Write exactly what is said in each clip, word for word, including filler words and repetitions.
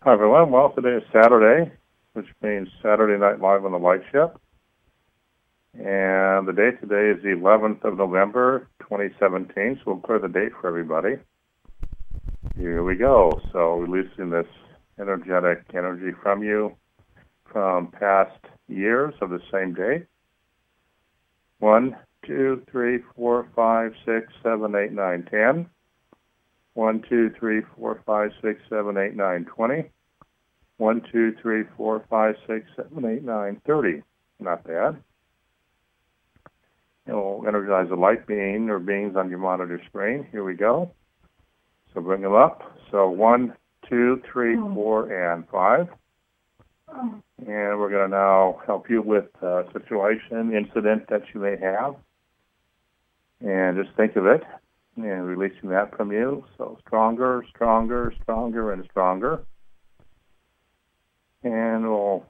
Hi, everyone. Well, today is Saturday, which means Saturday Night Live on the Light Ship. And the date today is the eleventh of November, twenty seventeen, so we'll clear the date for everybody. Here we go. So releasing this energetic energy from you from past years of the same date. One, two, three, four, five, six, seven, eight, nine, ten. One, two, three, four, five, six, seven, eight, nine, twenty. One, two, three, four, five, six, seven, eight, nine, thirty. Not bad. It'll energize a light being or beings on your monitor screen. Here we go. So bring them up. So one, two, three, four, and five. And we're going to now help you with a situation, incident that you may have. And just think of it. And releasing that from you. So stronger, stronger, stronger, and stronger. And we'll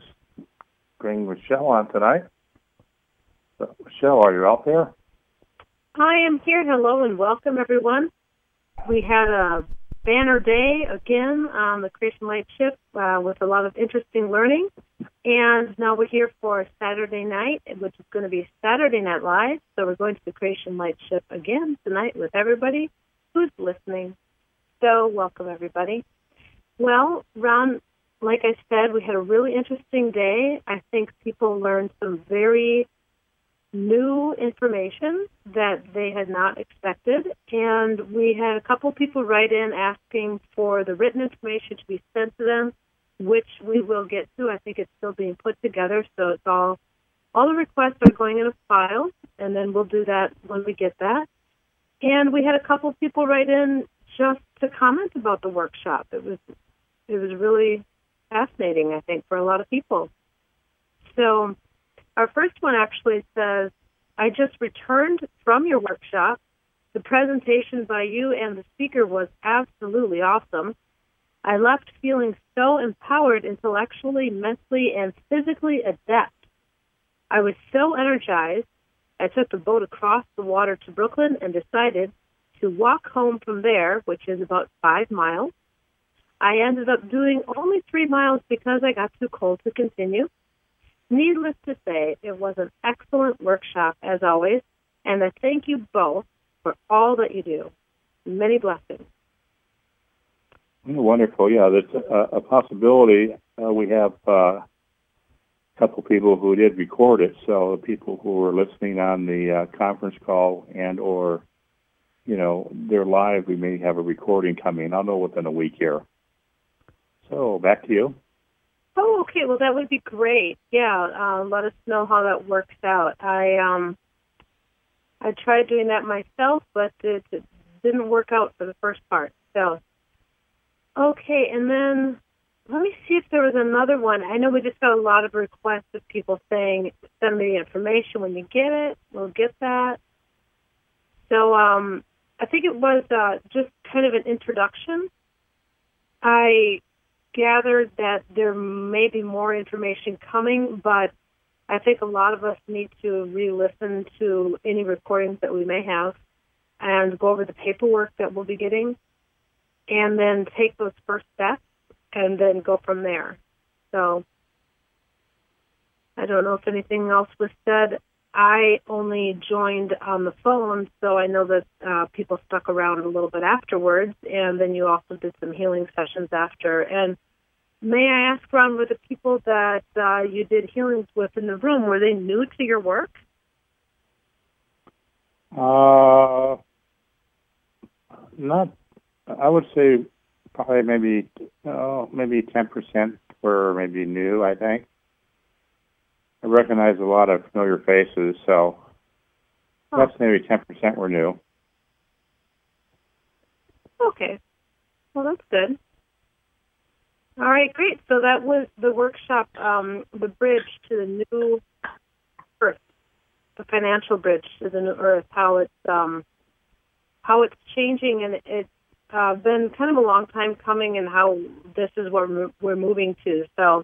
bring Michelle on tonight. So, Michelle, are you out there? I am here. Hello and welcome, everyone. We had a banner day again on the Creation Light Ship uh, with a lot of interesting learning. And now we're here for Saturday night, which is going to be Saturday Night Live. So we're going to the Creation Light Ship again tonight with everybody who's listening. So welcome, everybody. Well, Ron, like I said, we had a really interesting day. I think people learned some very new information that they had not expected. And we had a couple people write in asking for the written information to be sent to them, which we will get to. I think it's still being put together, so it's all, all the requests are going in a file, and then we'll do that when we get that. And we had a couple people write in just to comment about the workshop. It was, it was really fascinating, I think, for a lot of people. So our first one actually says, I just returned from your workshop. The presentation by you and the speaker was absolutely awesome. I left feeling so empowered intellectually, mentally, and physically adept. I was so energized, I took the boat across the water to Brooklyn and decided to walk home from there, which is about five miles. I ended up doing only three miles because I got too cold to continue. Needless to say, it was an excellent workshop, as always, and I thank you both for all that you do. Many blessings. Wonderful. Yeah, that's a, a possibility. Uh, we have uh, a couple people who did record it, so the people who were listening on the uh, conference call and or, you know, they're live, we may have a recording coming. I'll know within a week here. So back to you. Oh, okay. Well, that would be great. Yeah, uh, let us know how that works out. I um, I tried doing that myself, but it, it didn't work out for the first part. So, okay, and then let me see if there was another one. I know we just got a lot of requests of people saying, send me the information when you get it. We'll get that. So um, I think it was uh, just kind of an introduction. I gathered that there may be more information coming, but I think a lot of us need to re-listen to any recordings that we may have and go over the paperwork that we'll be getting and then take those first steps and then go from there. So I don't know if anything else was said. I only joined on the phone, so I know that uh, people stuck around a little bit afterwards, and then you also did some healing sessions after. And may I ask, Ron, were the people that uh, you did healings with in the room, were they new to your work? Uh, not, I would say probably maybe, uh, maybe ten percent were maybe new, I think. I recognize a lot of familiar faces, so oh. that's maybe ten percent were new. Okay. Well, that's good. All right, great. So that was the workshop, um, the bridge to the new earth, the financial bridge to the new earth, how it's, um, how it's changing, and it's uh, been kind of a long time coming, and how this is what we're moving to. So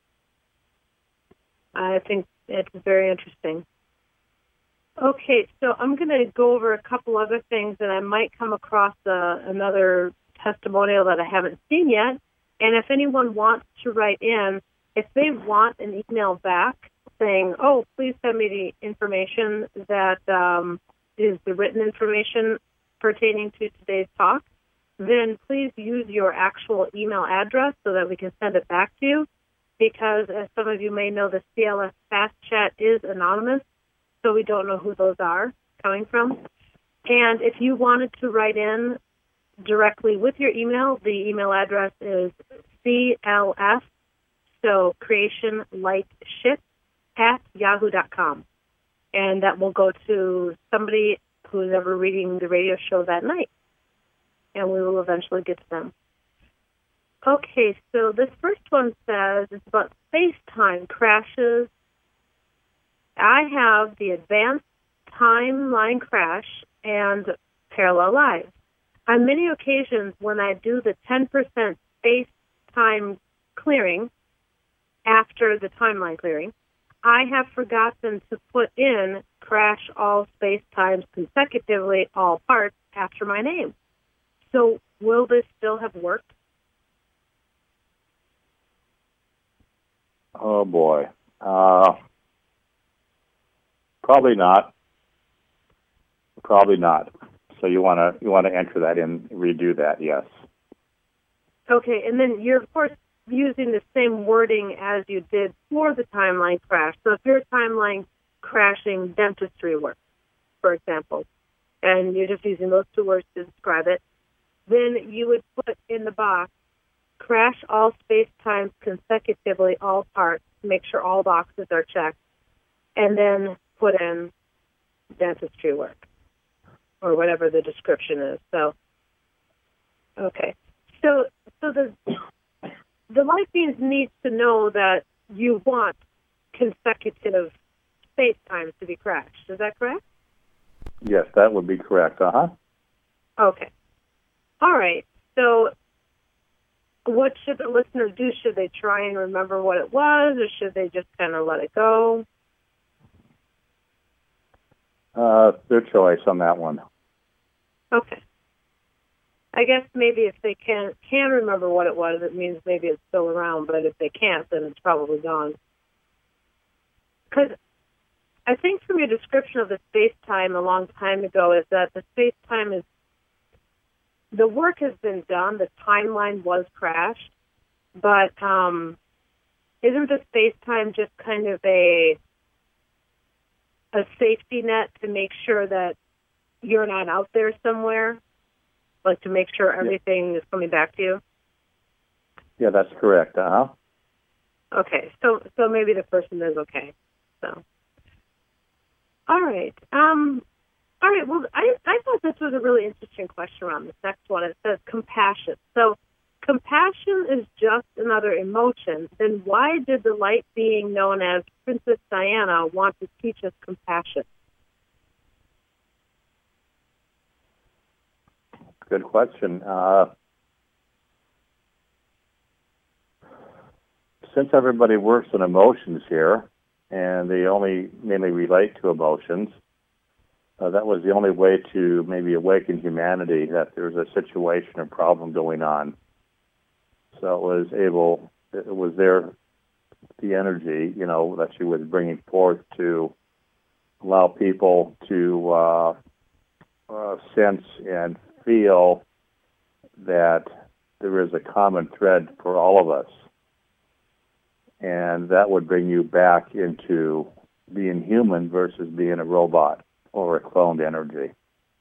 I think it's very interesting. Okay, so I'm going to go over a couple other things, and I might come across uh, another testimonial that I haven't seen yet. And if anyone wants to write in, if they want an email back saying, oh, please send me the information that um, is the written information pertaining to today's talk, then please use your actual email address so that we can send it back to you. Because as some of you may know, the C L S Fast Chat is anonymous, so we don't know who those are coming from. And if you wanted to write in directly with your email, the email address is C L S, so Creation Light Ship, at yahoo dot com. And that will go to somebody who's ever reading the radio show that night. And we will eventually get to them. Okay, so this first one says it's about space-time crashes. I have the Advanced Timeline Crash and Parallel Lives. On many occasions, when I do the ten percent space-time clearing after the timeline clearing, I have forgotten to put in crash all space-times consecutively, all parts, after my name. So will this still have worked? Oh, boy. Uh, probably not. Probably not. So you want to you want to enter that in, redo that, yes. Okay, and then you're, of course, using the same wording as you did for the timeline crash. So if you're timeline crashing dentistry work, for example, and you're just using those two words to describe it, then you would put in the box, crash all space-times consecutively, all parts, make sure all boxes are checked, and then put in dentistry work, or whatever the description is. So, okay. So, so the the light beings need to know that you want consecutive space-times to be crashed. Is that correct? Yes, that would be correct. Uh-huh. Okay. All right. So what should the listener do? Should they try and remember what it was, or should they just kind of let it go? Uh, their choice on that one. Okay. I guess maybe if they can can remember what it was, it means maybe it's still around, but if they can't, then it's probably gone. Because I think from your description of the space-time a long time ago is that the space-time is, the work has been done, the timeline was crashed, but um, isn't the space-time just kind of a a safety net to make sure that you're not out there somewhere? Like to make sure everything yeah. is coming back to you? Yeah, that's correct. Uh-huh. Okay, so so maybe the person is okay. So, all right. Um, all right, well, I, I thought this was a really interesting question around this next one. It says compassion. So compassion is just another emotion. Then why did the light being known as Princess Diana want to teach us compassion? Good question. Uh, since everybody works on emotions here, and they only mainly relate to emotions, uh, that was the only way to maybe awaken humanity, that there's a situation or problem going on. So it was able, it was there, the energy, you know, that she was bringing forth to allow people to uh, uh, sense and feel that there is a common thread for all of us. And that would bring you back into being human versus being a robot or a cloned energy.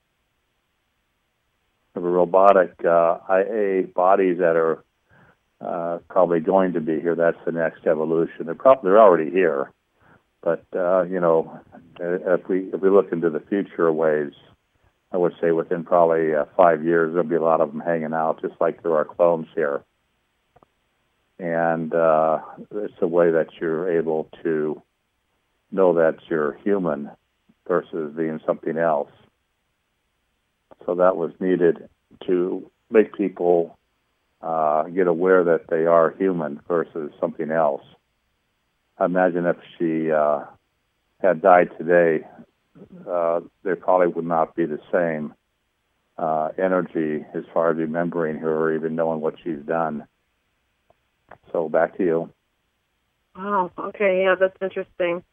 The robotic uh, I A bodies that are uh, probably going to be here, that's the next evolution. They're probably they're already here. But, uh, you know, if we if we look into the future ways, I would say within probably uh, five years, there'll be a lot of them hanging out, just like there are clones here. And uh, it's a way that you're able to know that you're human versus being something else. So that was needed to make people uh, get aware that they are human versus something else. I imagine if she uh, had died today, uh, they probably would not be the same uh, energy as far as remembering her or even knowing what she's done. So back to you. Wow. Okay. Yeah, that's interesting.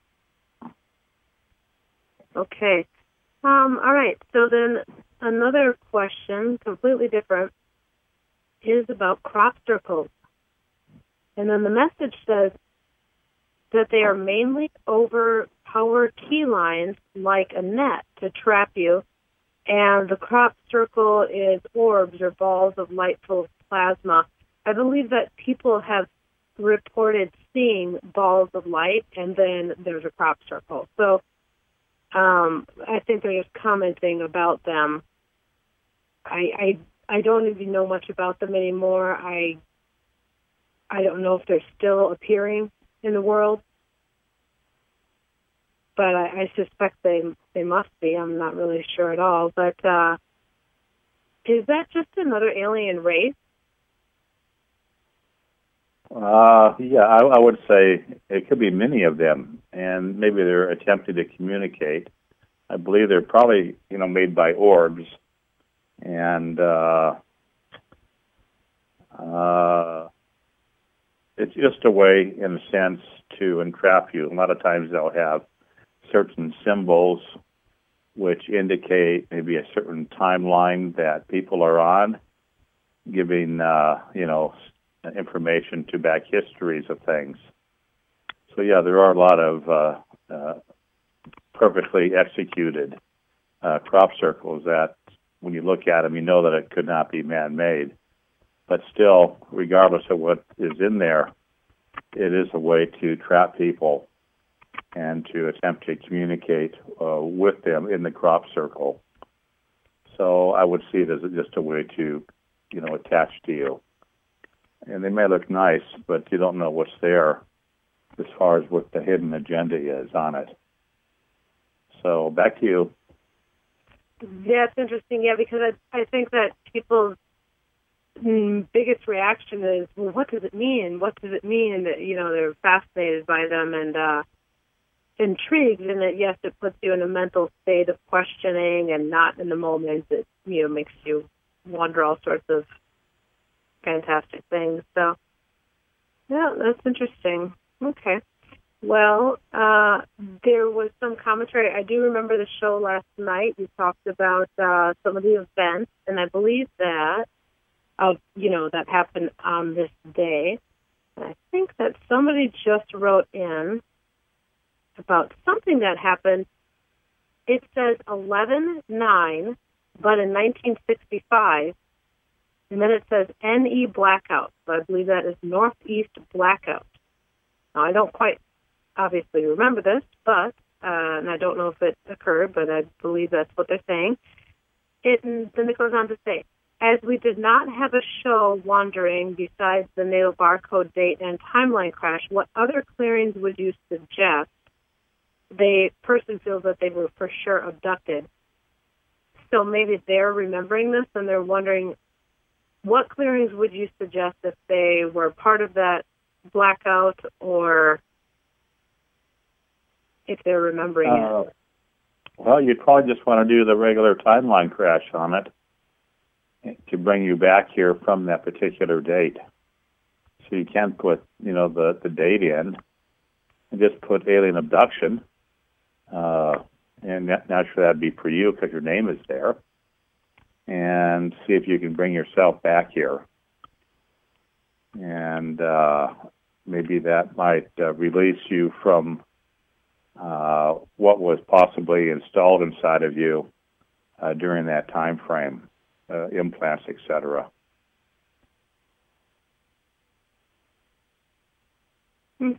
Okay. Um, all right. So then another question, completely different, is about crop circles. And then the message says that they are mainly over power key lines like a net to trap you. And the crop circle is orbs or balls of light full of plasma. I believe that people have reported seeing balls of light, and then there's a crop circle. So um, I think they're just commenting about them. I, I I don't even know much about them anymore. I I don't know if they're still appearing in the world, but I, I suspect they they must be. I'm not really sure at all. But uh, is that just another alien race? Uh, yeah, I, I would say it could be many of them, and maybe they're attempting to communicate. I believe they're probably, you know, made by orbs, and uh, uh, it's just a way, in a sense, to entrap you. A lot of times they'll have certain symbols which indicate maybe a certain timeline that people are on, giving, uh, you know, information to back histories of things. So, yeah, there are a lot of uh, uh, perfectly executed uh, crop circles that, when you look at them, you know that it could not be man-made. But still, regardless of what is in there, it is a way to trap people and to attempt to communicate uh, with them in the crop circle. So I would see it as just a way to, you know, attach to you. And they may look nice, but you don't know what's there as far as what the hidden agenda is on it. So back to you. Yeah, it's interesting. Yeah, because I I think that people's mm, biggest reaction is, well, what does it mean? What does it mean? And that, you know, they're fascinated by them and uh, intrigued, and that yes, it puts you in a mental state of questioning and not in the moment. It, you know, makes you wonder all sorts of fantastic things. So, yeah, that's interesting. Okay. Well, uh, there was some commentary. I do remember the show last night. We talked about uh, some of the events, and I believe that, uh, you know, that happened on this day. And I think that somebody just wrote in about something that happened. It says eleven nine, but in nineteen sixty-five, and then it says N E blackout. So I believe that is Northeast blackout. Now, I don't quite obviously remember this, but, uh, and I don't know if it occurred, but I believe that's what they're saying. It, and then it goes on to say, as we did not have a show wandering besides the natal barcode date and timeline crash, what other clearings would you suggest? The person feels that they were for sure abducted. So maybe they're remembering this and they're wondering, what clearings would you suggest if they were part of that blackout, or if they're remembering Uh, it? well, you'd probably just want to do the regular timeline crash on it to bring you back here from that particular date. So you can't put, you know, the, the date in and just put alien abduction. Uh, and that, naturally that'd be for you because your name is there. And see if you can bring yourself back here. And uh, maybe that might uh, release you from uh, what was possibly installed inside of you uh, during that time frame, uh, implants, et cetera. Hmm.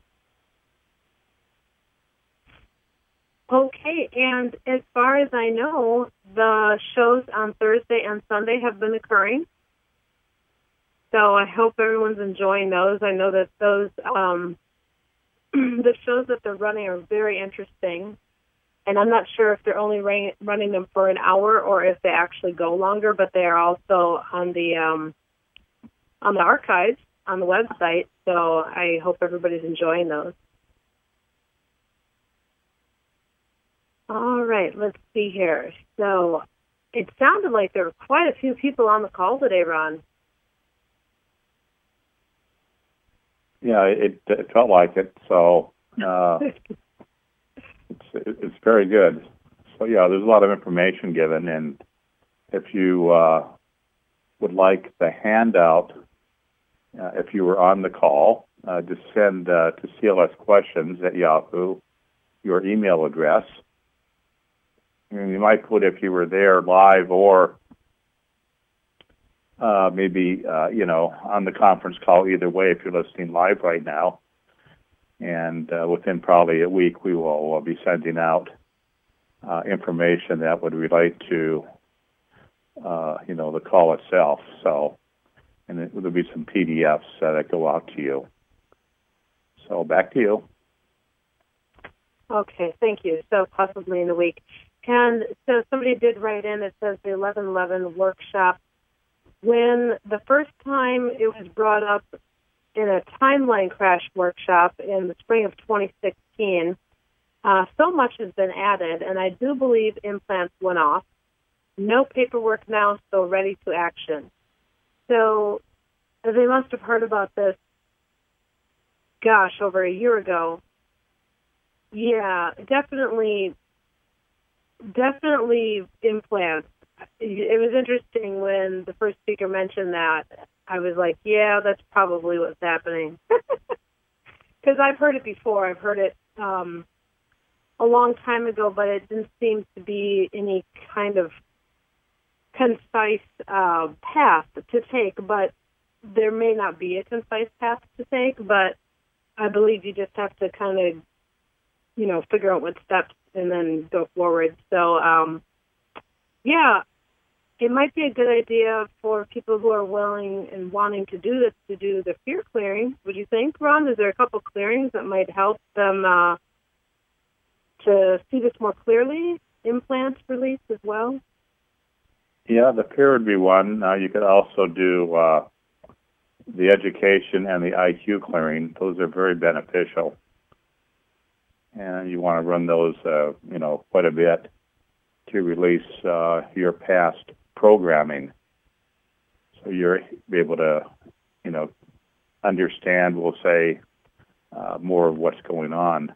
Okay, and as far as I know, the shows on Thursday and Sunday have been occurring. So I hope everyone's enjoying those. I know that those um, the shows that they're running are very interesting, and I'm not sure if they're only running, running them for an hour or if they actually go longer. But they are also on the um, on the archives on the website. So I hope everybody's enjoying those. All right, let's see here. So it sounded like there were quite a few people on the call today, Ron. Yeah, it, it felt like it. So uh, it's it's very good. So yeah, there's a lot of information given, and if you uh, would like the handout, uh, if you were on the call, uh, just send uh, to C L S questions at Yahoo your email address. And you might put if you were there live or uh, maybe, uh, you know, on the conference call either way if you're listening live right now. And uh, within probably a week, we will uh, be sending out uh, information that would relate to, uh, you know, the call itself. So, and it, there'll be some P D Fs uh, that go out to you. So back to you. Okay, thank you. So possibly in a week. And so somebody did write in, it says the eleven eleven workshop. When the first time it was brought up in a timeline crash workshop in the spring of twenty sixteen, uh, so much has been added, and I do believe implants went off. No paperwork now, so ready to action. So they must have heard about this, gosh, over a year ago. Yeah, definitely, definitely implants. It was interesting when the first speaker mentioned that. I was like, yeah, that's probably what's happening. Because I've heard it before. I've heard it um, a long time ago, but it didn't seem to be any kind of concise uh, path to take. But there may not be a concise path to take, but I believe you just have to kind of, you know, figure out what steps and then go forward. So, um, yeah, it might be a good idea for people who are willing and wanting to do this to do the fear clearing. Would you think, Ron? Is there a couple clearings that might help them uh, to see this more clearly? Implants release as well? Yeah, the fear would be one. Uh, you could also do uh, the education and the I Q clearing. Those are very beneficial. And you want to run those, uh, you know, quite a bit to release uh, your past programming. So you're be able to, you know, understand, we'll say, uh, more of what's going on.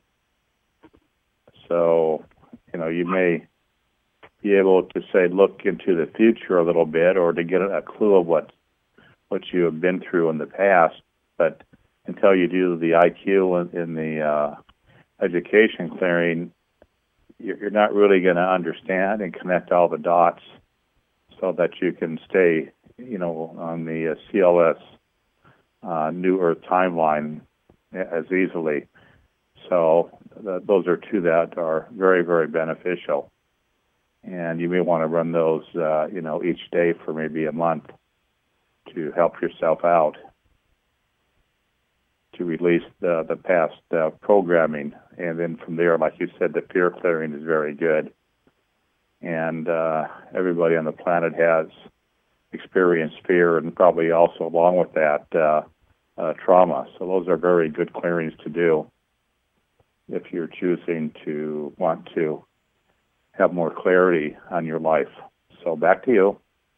So, you know, you may be able to, say, look into the future a little bit or to get a clue of what, what you have been through in the past. But until you do the I Q in, in the uh, education clearing, you're not really going to understand and connect all the dots so that you can stay, you know, on the uh, C L S uh, New Earth timeline as easily. So th- those are two that are very, very beneficial. And you may want to run those, uh, you know, each day for maybe a month to help yourself out, to release the, the past uh, programming. And then from there, like you said, the fear clearing is very good. And uh, everybody on the planet has experienced fear and probably also along with that uh, uh, trauma. So those are very good clearings to do if you're choosing to want to have more clarity on your life. So back to you.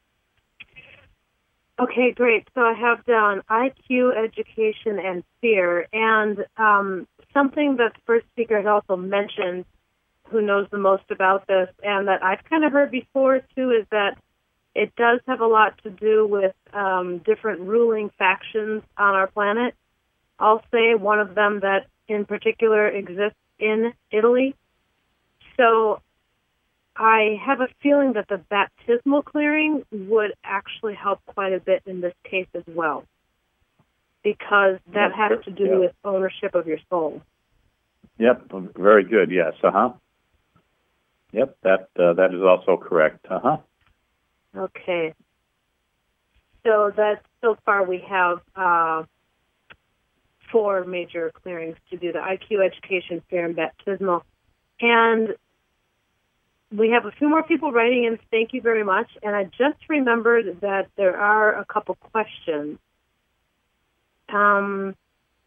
Okay, great. So I have down I Q, education, and fear. And um, something that the first speaker has also mentioned, who knows the most about this, and that I've kind of heard before, too, is that it does have a lot to do with um, different ruling factions on our planet. I'll say one of them that in particular exists in Italy. So I have a feeling that the baptismal clearing would actually help quite a bit in this case as well, because that Yep, has to do yep. with ownership of your soul. Yep, very good, yes, uh-huh. Yep, that uh, that is also correct, uh-huh. Okay. So that so far we have uh, four major clearings to do: the I Q, education, fear, and baptismal. And we have a few more people writing in. Thank you very much. And I just remembered that there are a couple questions. Um,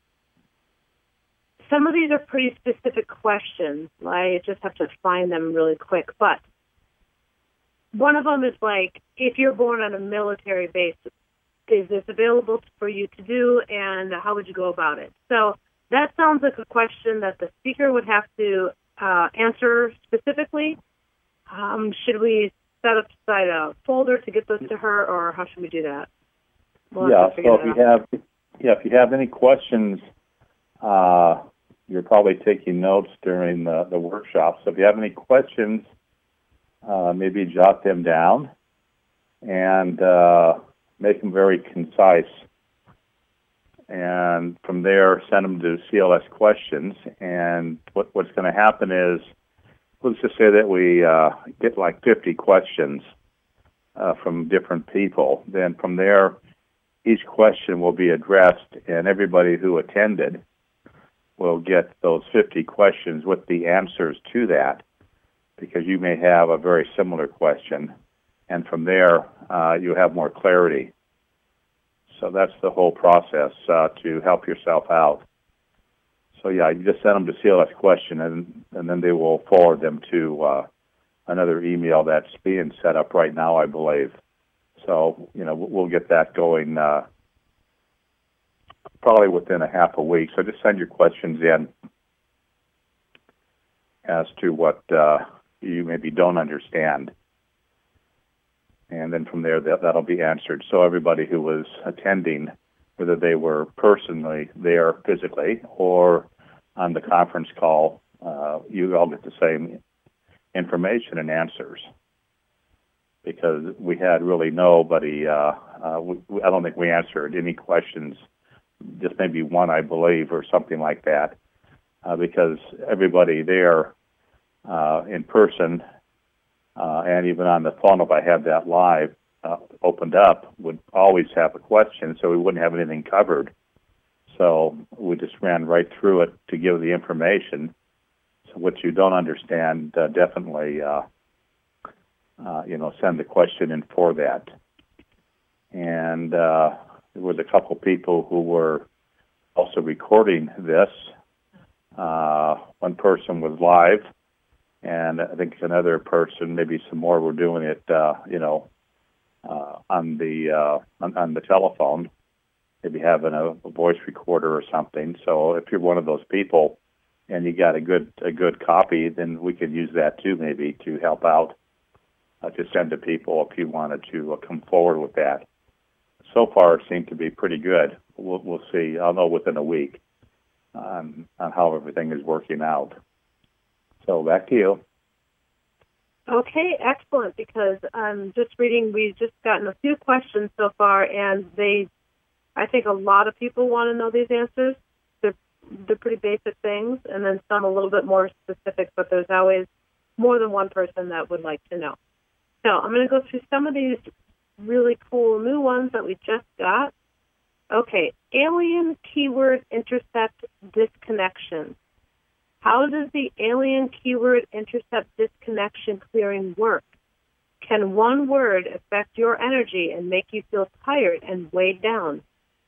some of these are pretty specific questions. I just have to find them really quick. But one of them is like, if you're born on a military base, is this available for you to do, and how would you go about it? So that sounds like a question that the speaker would have to uh, answer specifically. Um, should we set up aside a folder to get those to her, or how should we do that? We'll yeah, have to figure so if that you out. have, yeah, if you have any questions, uh, you're probably taking notes during the, the workshop. So if you have any questions, uh, maybe jot them down and uh, make them very concise. And from there, send them to C L S questions. And what, what's going to happen is, let's just say that we uh, get like fifty questions uh, from different people. Then from there, each question will be addressed, and everybody who attended will get those fifty questions with the answers to that, because you may have a very similar question, and from there, uh, you have more clarity. So that's the whole process uh, to help yourself out. So yeah, you just send them to C L S question, and, and then they will forward them to uh, another email that's being set up right now, I believe. So, you know, we'll get that going uh, probably within a half a week. So just send your questions in as to what uh, you maybe don't understand. And then from there, that, that'll be answered. So everybody who was attending, whether they were personally there physically or on the conference call, uh, you all get the same information and answers. Because we had really nobody, uh, uh, we, we, I don't think we answered any questions, just maybe one, I believe, or something like that, uh, because everybody there uh, in person uh, and even on the phone, if I had that live uh, opened up, would always have a question, so we wouldn't have anything covered. So we just ran right through it to give the information. So what you don't understand, uh, definitely, uh, uh, you know, send the question in for that. And uh, there was a couple people who were also recording this. Uh, one person was live, and I think another person, maybe some more, were doing it, uh, you know, uh, on the uh, on, on the telephone, maybe having a, a voice recorder or something. So if you're one of those people and you got a good a good copy, then we could use that too, maybe to help out, uh, to send to people if you wanted to uh, come forward with that. So far, it seemed to be pretty good. We'll, we'll see. I'll know within a week on, on how everything is working out. So back to you. Okay, excellent, because I'm just reading, we've just gotten a few questions so far, and they, I think a lot of people want to know these answers. They're, they're pretty basic things, and then some a little bit more specific, but there's always more than one person that would like to know. So I'm going to go through some of these really cool new ones that we just got. Okay, alien keyword intercept disconnection. How does the alien keyword intercept disconnection clearing work? Can one word affect your energy and make you feel tired and weighed down?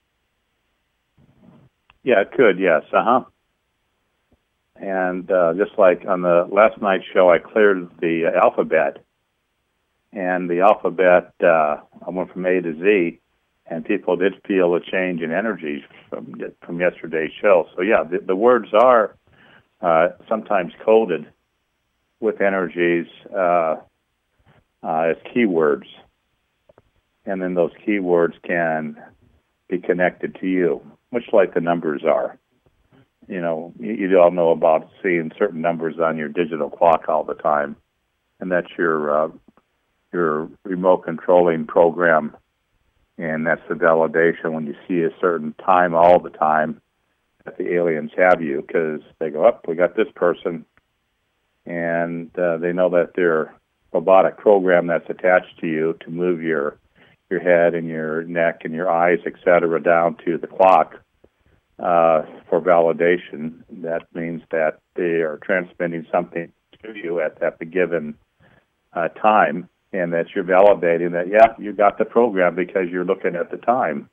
Yeah, it could, yes, uh-huh. And uh, just like on the last night's show, I cleared the alphabet. And the alphabet, uh, I went from A to Z, and people did feel a change in energies from from yesterday's show. So, yeah, the, the words are uh, sometimes coded with energies uh, uh, as keywords. And then those keywords can be connected to you, much like the numbers are. You know, you, you all know about seeing certain numbers on your digital clock all the time, and that's your uh, your remote controlling program, and that's the validation when you see a certain time all the time that the aliens have you, because they go, up, oh, we got this person, and uh, they know that their robotic program that's attached to you to move your your head and your neck and your eyes, et cetera, down to the clock uh, for validation. That means that they are transmitting something to you at, at the given uh, time, and that you're validating that, yeah, you got the program because you're looking at the time.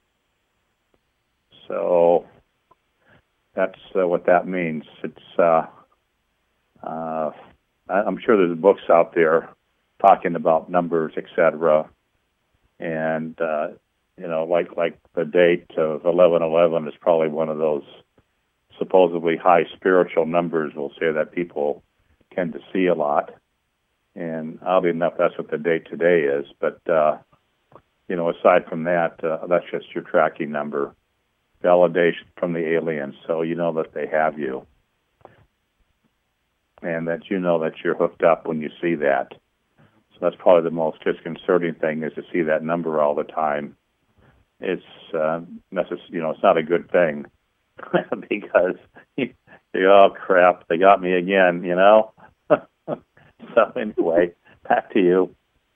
So that's uh, what that means. It's uh, uh, I'm sure there's books out there talking about numbers, et cetera, and uh, you know, like like the date of eleven eleven is probably one of those supposedly high spiritual numbers. We'll say that people tend to see a lot, and oddly enough, that's what the date today is. But uh, you know, aside from that, uh, that's just your tracking number, validation from the aliens, so you know that they have you, and that you know that you're hooked up when you see that. So that's probably the most disconcerting thing, is to see that number all the time. It's uh, necess- you know, it's not a good thing because you, you, oh crap, they got me again, you know. So anyway, back to you.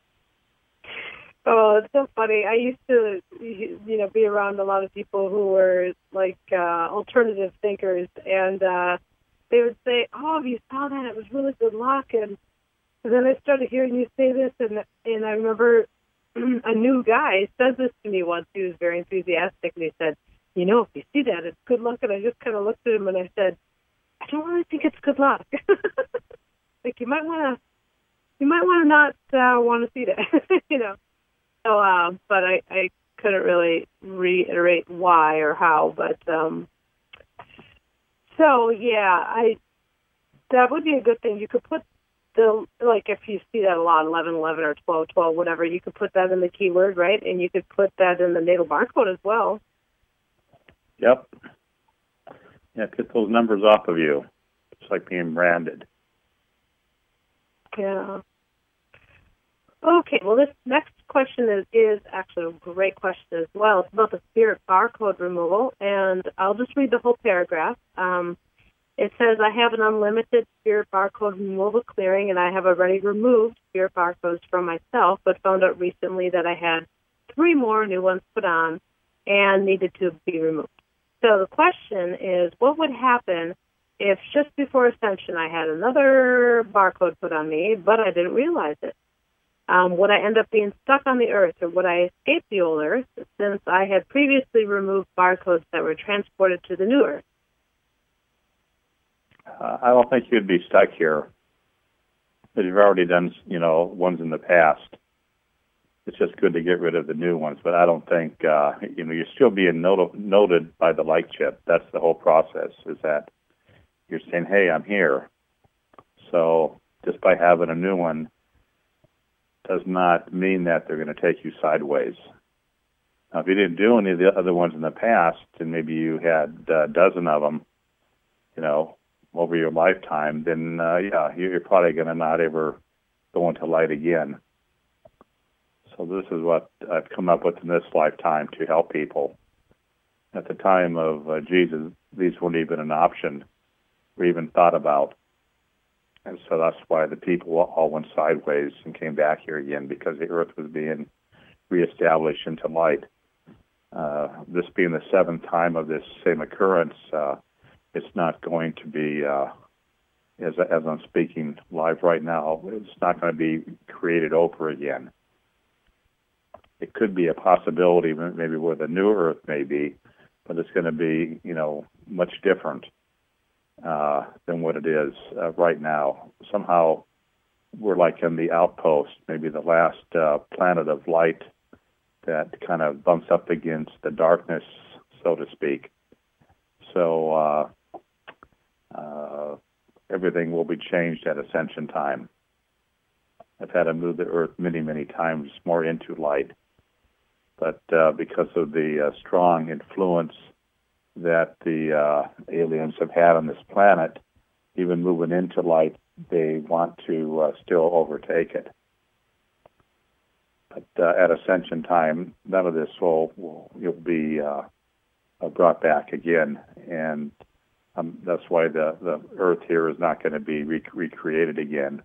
Oh, it's so funny. I used to, you know, be around a lot of people who were like uh, alternative thinkers, and uh, they would say, "Oh, if you saw that, it was really good luck." And, and then I started hearing you say this, and and I remember a new guy said this to me once. He was very enthusiastic, and he said, "You know, if you see that, it's good luck." And I just kind of looked at him and I said, "I don't really think it's good luck. Like you might want to, you might want to not uh, want to see that, you know." So, uh, but I, I couldn't really reiterate why or how. But um, so yeah, I that would be a good thing. You could put the, like if you see that a lot, eleven eleven or twelve twelve, whatever, you could put that in the keyword, right? And you could put that in the natal barcode as well. Yep. Yeah, get those numbers off of you. It's like being branded. Yeah. Okay, well, this next question is, is actually a great question as well. It's about the spirit barcode removal, and I'll just read the whole paragraph. Um, it says, I have an unlimited spirit barcode removal clearing, and I have already removed spirit barcodes from myself, but found out recently that I had three more new ones put on and needed to be removed. So the question is, what would happen if just before Ascension I had another barcode put on me, but I didn't realize it? Um, would I end up being stuck on the Earth, or would I escape the old Earth, since I had previously removed barcodes that were transported to the new Earth? Uh, I don't think you'd be stuck here, because you've already done, you know, ones in the past. It's just good to get rid of the new ones, but I don't think, uh, you know, you're still being not- noted by the light chip. That's the whole process, is that you're saying, hey, I'm here. So just by having a new one does not mean that they're going to take you sideways. Now, if you didn't do any of the other ones in the past, and maybe you had a dozen of them, you know, over your lifetime, then, uh, yeah, you're probably going to not ever go into light again. So this is what I've come up with in this lifetime to help people. At the time of uh, Jesus, these weren't even an option or even thought about. And so that's why the people all went sideways and came back here again, because the Earth was being reestablished into light. Uh, this being the seventh time of this same occurrence, uh, it's not going to be, uh, as, as I'm speaking live right now, it's not going to be created over again. It could be a possibility, maybe where the new Earth may be, but it's going to be, you know, much different uh, than what it is uh, right now. Somehow, we're like in the outpost, maybe the last uh, planet of light that kind of bumps up against the darkness, so to speak. So uh, uh, everything will be changed at Ascension time. I've had to move the Earth many, many times more into light. But uh, because of the uh, strong influence that the uh, aliens have had on this planet, even moving into light, they want to uh, still overtake it. But uh, at Ascension time, none of this will, will you'll be uh, brought back again, and um, that's why the, the Earth here is not going to be rec- recreated again.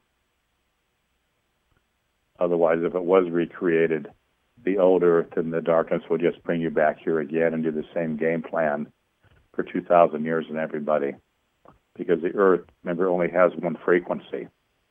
Otherwise, if it was recreated, the old Earth and the darkness will just bring you back here again and do the same game plan for two thousand years and everybody. Because the Earth, remember, only has one frequency.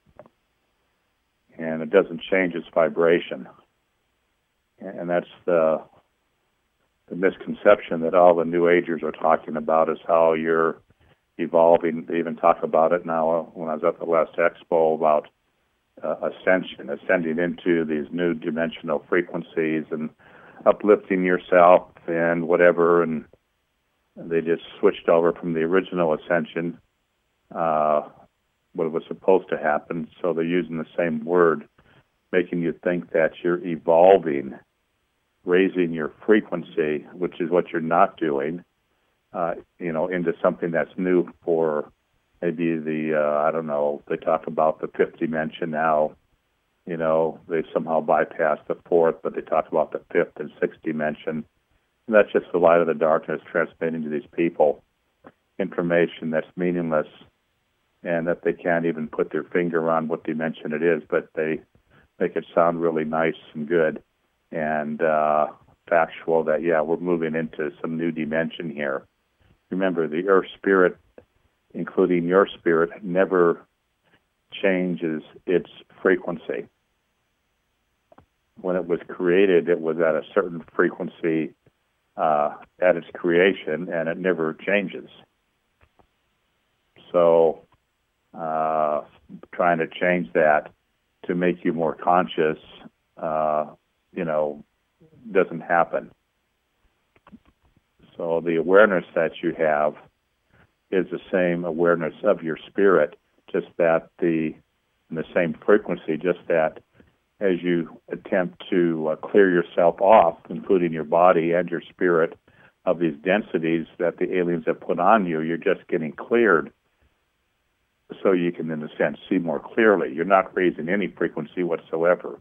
And it doesn't change its vibration. And that's the, the misconception that all the New Agers are talking about, is how you're evolving. They even talk about it now when I was at the last expo about Uh, ascension, ascending into these new dimensional frequencies and uplifting yourself and whatever, and they just switched over from the original ascension, uh, what was supposed to happen. So they're using the same word, making you think that you're evolving, raising your frequency, which is what you're not doing, uh, you know, into something that's new for maybe the, uh, I don't know, they talk about the fifth dimension now. You know, they somehow bypassed the fourth, but they talk about the fifth and sixth dimension. And that's just the light of the darkness transmitting to these people information that's meaningless and that they can't even put their finger on what dimension it is, but they make it sound really nice and good and uh, factual that, yeah, we're moving into some new dimension here. Remember, the earth spirit, including your spirit, never changes its frequency. When it was created, it was at a certain frequency uh, at its creation, and it never changes. So uh, trying to change that to make you more conscious, uh, you know, doesn't happen. So the awareness that you have is the same awareness of your spirit, just that the in the same frequency, just that as you attempt to uh, clear yourself off, including your body and your spirit, of these densities that the aliens have put on you, you're just getting cleared so you can, in a sense, see more clearly. You're not raising any frequency whatsoever.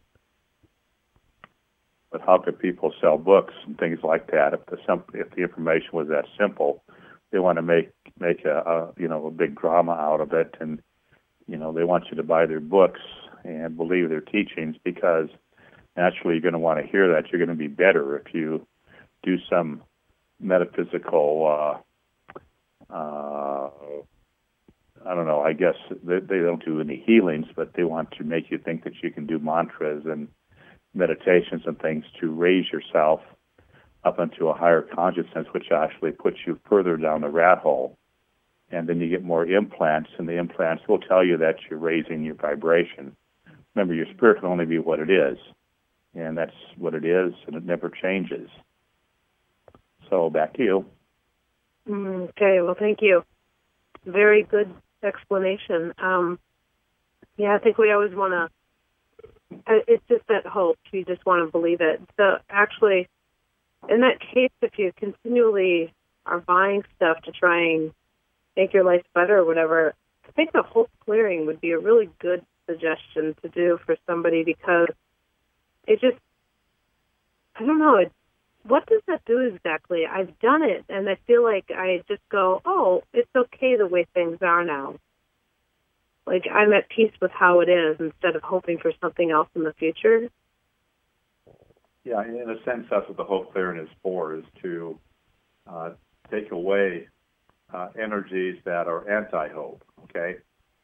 But how could people sell books and things like that if the if the information was that simple? They want to make make a, a you know a big drama out of it, and you know they want you to buy their books and believe their teachings, because naturally you're going to want to hear that. You're going to be better if you do some metaphysical, uh, uh, I don't know, I guess they, they don't do any healings, but they want to make you think that you can do mantras and meditations and things to raise yourself up into a higher consciousness, which actually puts you further down the rat hole. And then you get more implants, and the implants will tell you that you're raising your vibration. Remember, your spirit can only be what it is, and that's what it is, and it never changes. So back to you. Okay, well, thank you. Very good explanation. Um, yeah, I think we always want to, it's just that hope. You just want to believe it. So actually, in that case, if you continually are buying stuff to try and make your life better or whatever, I think the hope clearing would be a really good suggestion to do for somebody, because it just, I don't know, it, what does that do exactly? I've done it, and I feel like I just go, oh, it's okay the way things are now. Like, I'm at peace with how it is instead of hoping for something else in the future. Yeah, in a sense, that's what the hope clearing is for, is to uh, take away uh, energies that are anti-hope, okay?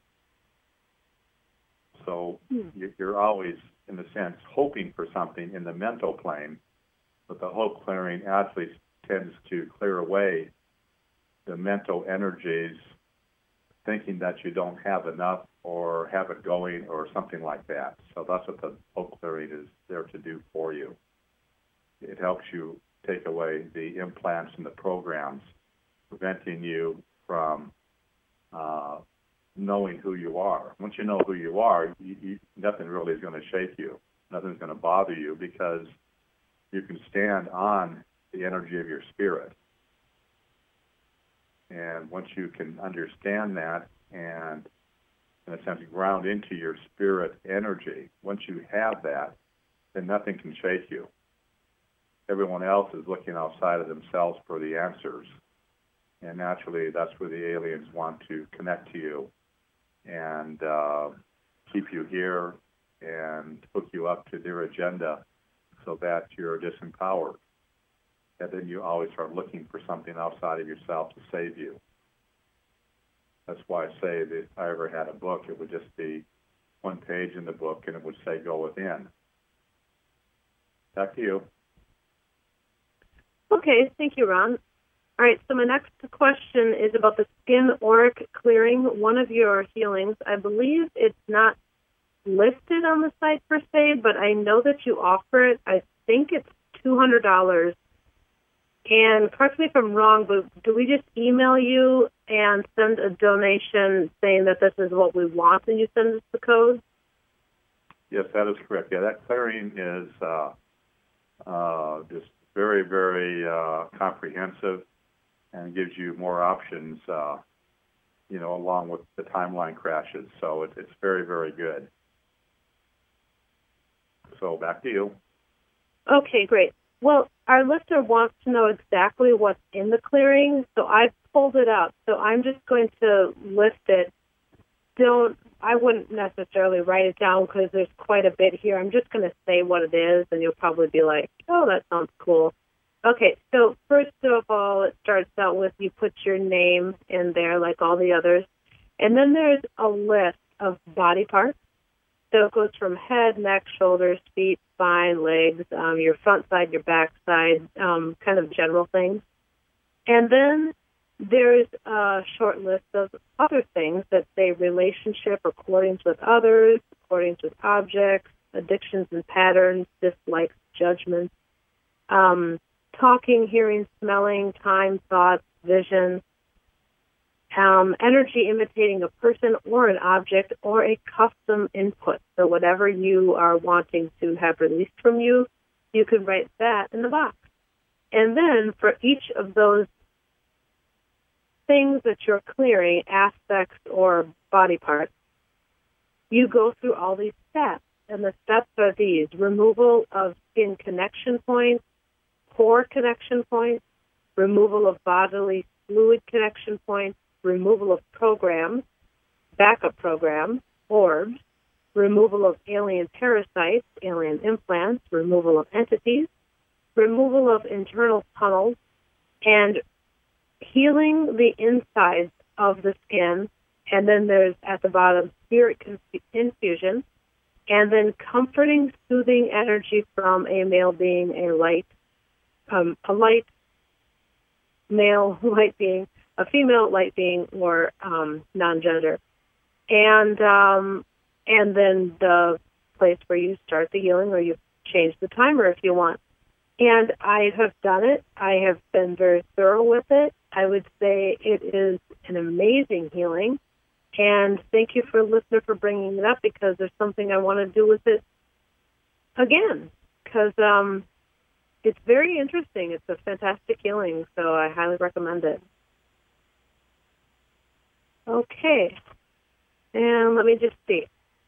So hmm. you're always, in a sense, hoping for something in the mental plane, but the hope clearing actually tends to clear away the mental energies, thinking that you don't have enough or have it going or something like that. So that's what the hope clearing is there to do for you. It helps you take away the implants and the programs, preventing you from uh, knowing who you are. Once you know who you are, you, you, nothing really is going to shake you. Nothing's going to bother you, because you can stand on the energy of your spirit. And once you can understand that and, in a sense, ground into your spirit energy, once you have that, then nothing can shake you. Everyone else is looking outside of themselves for the answers. And naturally, that's where the aliens want to connect to you and uh, keep you here and hook you up to their agenda so that you're disempowered. And then you always start looking for something outside of yourself to save you. That's why I say that if I ever had a book, it would just be one page in the book, and it would say, go within. Back to you. Okay, thank you, Ron. All right, so my next question is about the skin auric clearing, one of your healings. I believe it's not listed on the site per se, but I know that you offer it. I think it's two hundred dollars. And correct me if I'm wrong, but do we just email you and send a donation saying that this is what we want, and you send us the code? Yes, that is correct. Yeah, that clearing is uh, uh, just very, very uh, comprehensive and gives you more options, uh, you know, along with the timeline crashes. So it, it's very, very good. So back to you. Okay, great. Well, our listener wants to know exactly what's in the clearing, so I've pulled it up. So I'm just going to list it. Don't, I wouldn't necessarily write it down because there's quite a bit here. I'm just going to say what it is, and you'll probably be like, oh, that sounds cool. Okay, so first of all, it starts out with you put your name in there like all the others, and then there's a list of body parts. So it goes from head, neck, shoulders, feet, spine, legs, um, your front side, your back side, um, kind of general things. And then there's a short list of other things that say relationship, accordance with others, accordance with objects, addictions and patterns, dislikes, judgments, um, talking, hearing, smelling, time, thoughts, vision, Um, energy imitating a person or an object or a custom input. So whatever you are wanting to have released from you, you can write that in the box. And then for each of those things that you're clearing, aspects or body parts, you go through all these steps. And the steps are these: removal of skin connection points, pore connection points, removal of bodily fluid connection points, removal of programs, backup programs, orbs, removal of alien parasites, alien implants, removal of entities, removal of internal tunnels, and healing the insides of the skin. And then there's, at the bottom, spirit infusion, and then comforting, soothing energy from a male being, a light, um, a light male light being, a female light being, or um, non-gender, and um, and then the place where you start the healing, or you change the timer if you want. And I have done it. I have been very thorough with it. I would say it is an amazing healing. And thank you for listener for bringing it up, because there's something I want to do with it again, because um, it's very interesting. It's a fantastic healing, so I highly recommend it. Okay, and let me just see.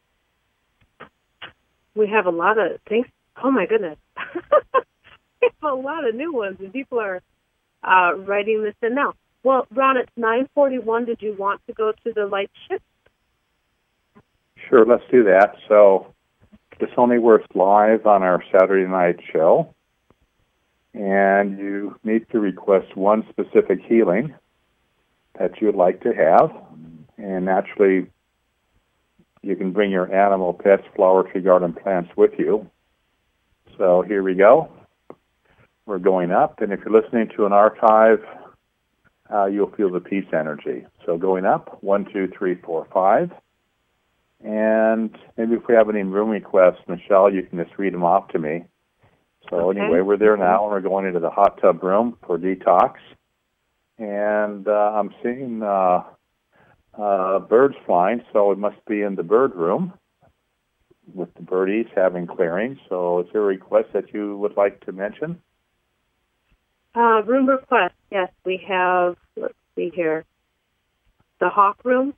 We have a lot of things. Oh, my goodness. We have a lot of new ones, and people are uh, writing this in now. Well, Ron, it's nine forty-one. Did you want to go to the light shift? Sure, let's do that. So this only works live on our Saturday night show, and you need to request one specific healing that you'd like to have. And naturally, you can bring your animal, pets, flower, tree, garden, plants with you. So here we go. We're going up, and if you're listening to an archive, uh, you'll feel the peace energy. So going up, one, two, three, four, five. And maybe if we have any room requests, Michelle, you can just read them off to me. So okay. Anyway, we're there now, and we're going into the hot tub room for detox. And uh, I'm seeing uh, uh, birds flying, so it must be in the bird room with the birdies having clearings. So is there a request that you would like to mention? Uh, room request, yes. We have, let's see here, the hawk room.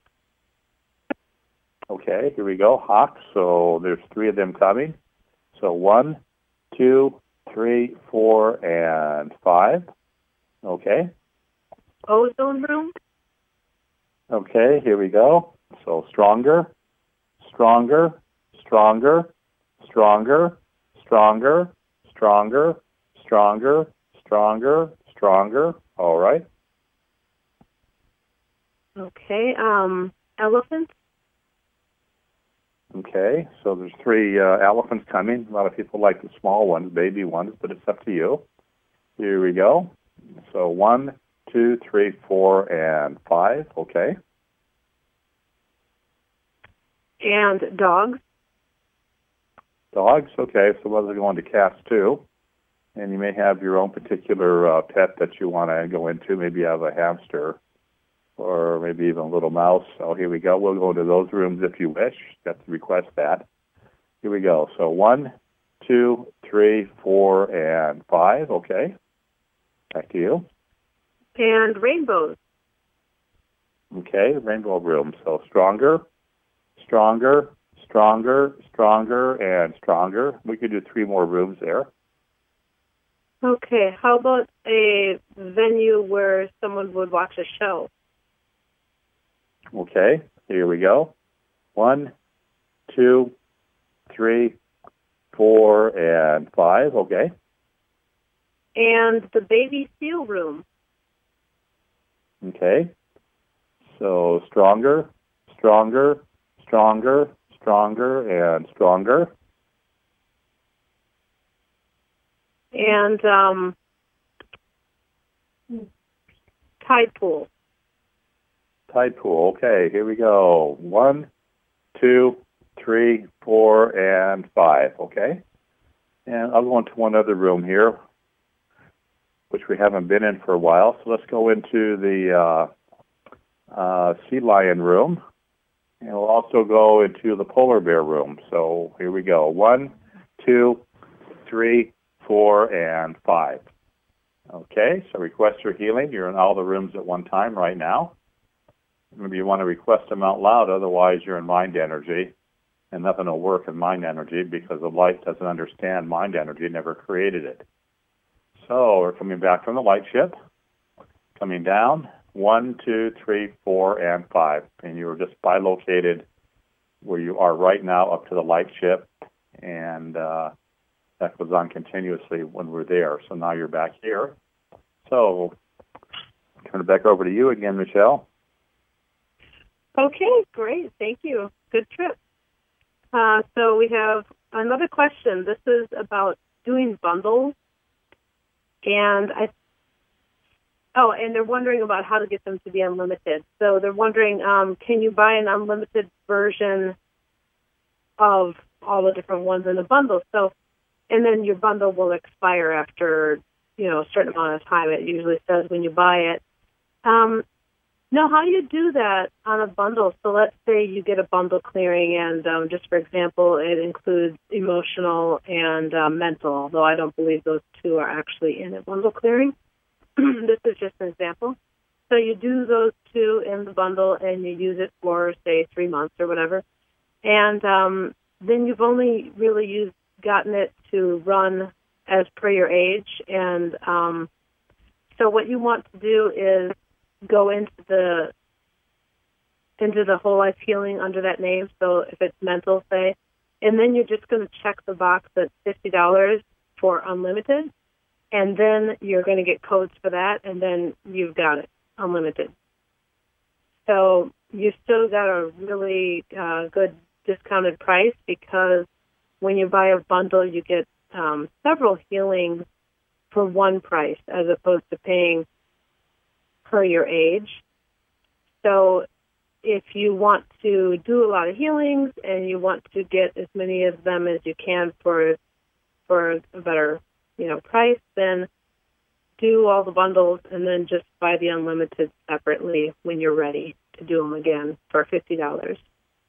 Okay, here we go. Hawks. So there's three of them coming. So one, two, three, four, and five. Okay. Ozone room. Okay, here we go. So stronger, stronger, stronger, stronger, stronger, stronger, stronger, stronger, stronger. All right. Okay. Um, elephant. Okay, so there's three uh, elephants coming. A lot of people like the small ones, baby ones, but it's up to you. Here we go. So one, two, three, four, and five. Okay. And dogs. Dogs. Okay, so whether they're going to cats too. and you may have your own particular uh, pet that you want to go into. Maybe you have a hamster or maybe even a little mouse. So here we go. We'll go to those rooms if you wish. You have to request that. Here we go. So one, two, three, four, and five. Okay. Back to you. And rainbows. Okay, rainbow room. So stronger, stronger, stronger, stronger, and stronger. We could do three more rooms there. Okay, how about a venue where someone would watch a show? Okay, here we go. One, two, three, four, and five. Okay. And the baby seal room. Okay. So stronger, stronger, stronger, stronger, and stronger. And um, tide pool. Tide pool. Okay, here we go. One, two, three, four, and five. Okay. And I'll go into one other room here, which we haven't been in for a while. So let's go into the uh, uh, sea lion room. And we'll also go into the polar bear room. So here we go. One, two, three, four, and five. Okay, so request your healing. You're in all the rooms at one time right now. Maybe you want to request them out loud, otherwise you're in mind energy, and nothing will work in mind energy because the light doesn't understand mind energy, never created it. So we're coming back from the light ship, coming down, one, two, three, four, and five. And you were just bilocated where you are right now up to the light ship, and uh, that goes on continuously when we're there. So now you're back here. So turn it back over to you again, Michelle. Okay, great. Thank you. Good trip. Uh, so we have another question. This is about doing bundles. And I, oh, and they're wondering about how to get them to be unlimited. So they're wondering, um, can you buy an unlimited version of all the different ones in the bundle? So, and then your bundle will expire after, you know, a certain amount of time. It usually says when you buy it. Um, no, how do you do that on a bundle? So let's say you get a bundle clearing, and um, just for example, it includes emotional and uh, mental, although I don't believe those two are actually in a bundle clearing. This is just an example. So you do those two in the bundle, and you use it for, say, three months or whatever. And um, then you've only really used, gotten it to run as per your age. And um, so what you want to do is go into the into the whole life healing under that name. So if it's mental, say, and then you're just going to check the box at fifty dollars for unlimited, and then you're going to get codes for that, and then you've got it unlimited. So you still got a really uh, good discounted price, because when you buy a bundle, you get um, several healings for one price, as opposed to paying per your age. So if you want to do a lot of healings and you want to get as many of them as you can for for a better, you know, price, then do all the bundles and then just buy the unlimited separately when you're ready to do them again for fifty dollars.